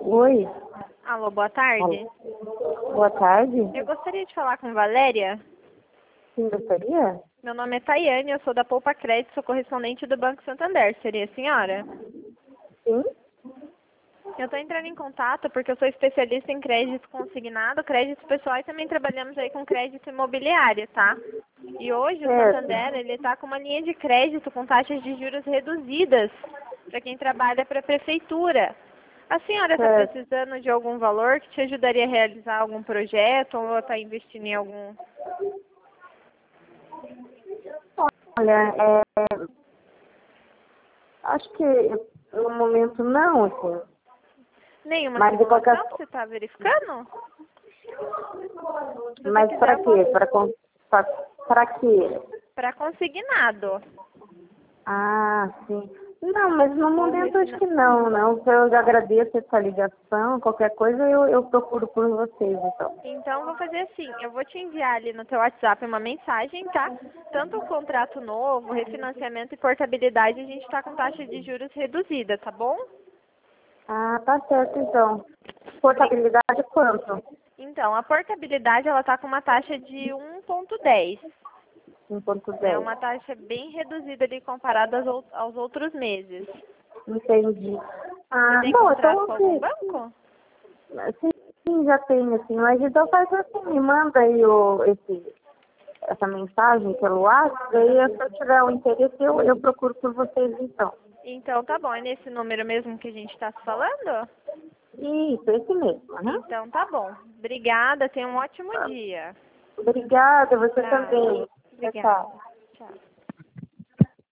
Oi. Alô, boa tarde. Alô. Boa tarde. Eu gostaria de falar com Valéria. Sim, gostaria? Meu nome é Tayane, eu sou da Poupa Crédito, sou correspondente do Banco Santander. Seria a senhora? Sim. Eu estou entrando em contato porque eu sou especialista em crédito consignado, créditos pessoais, também trabalhamos aí com crédito imobiliário, tá? E hoje o Certo. Santander, ele está com uma linha de crédito com taxas de juros reduzidas para quem trabalha para a prefeitura. A senhora está Certo. precisando de algum valor que te ajudaria a realizar algum projeto ou está investindo em algum... Olha, acho que no momento não, assim. Nenhuma Mas de qualquer simulação que você está verificando? Se você Mas quiser, para eu quê? posso... Para quê? Para consignado. Ah, sim. Não, mas no Ou momento acho que não. Eu agradeço essa ligação, qualquer coisa eu procuro por vocês, então. Então, vou fazer assim, eu vou te enviar ali no teu WhatsApp uma mensagem, tá? Tanto o contrato novo, refinanciamento e portabilidade, a gente está com taxa de juros reduzida, tá bom? Ah, tá certo, então. Portabilidade quanto? Então, a portabilidade, ela tá com uma taxa de 1,10. É 1,10. uma taxa bem reduzida ali comparada aos outros meses. Entendi. Você Ah, tem bom, contrato então com algum assim, banco? sim, já tenho, assim, mas então faz assim, me manda aí essa mensagem pelo WhatsApp, aí se eu tiver um interesse, eu procuro por vocês então. Então, tá bom. É nesse número mesmo que a gente está se falando? Isso, esse mesmo, né? Então, tá bom. Obrigada, tenha um ótimo dia. Obrigada, você Tchau. também. Tchau, Obrigada. tchau. Tchau.